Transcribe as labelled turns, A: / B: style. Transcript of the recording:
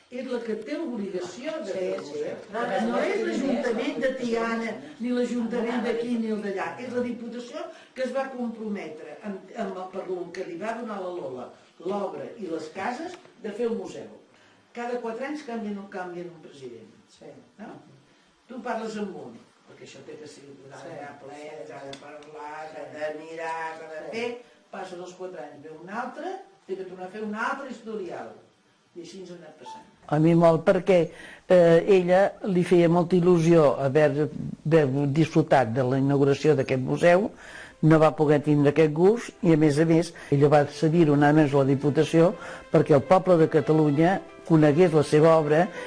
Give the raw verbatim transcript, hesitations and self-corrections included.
A: és la que té l'obligació de fer el museu. No és l'Ajuntament de Tiana, ni l'Ajuntament d'aquí ni el d'allà, és la Diputació que es va comprometre, amb, amb, per el que li va donar la Lola, l'obra i les cases, de fer un museu. Cada quatre anys canvien, canvien un president. No? Tu parles amb un, perquè això té que ser una ple, s'ha de parlar, s'ha de mirar, s'ha de fer, passen els quatre anys, ve un altre, té que tornar a fer un altre historial. I així ens ha anat passant.
B: A mi molt, perquè eh, ella li feia molta il·lusió haver, haver disfrutat de la inauguració d'aquest museu, no va poder tindre aquest gust i, a més a més, ella va cedir una més a la Diputació perquè el poble de Catalunya conegués la seva obra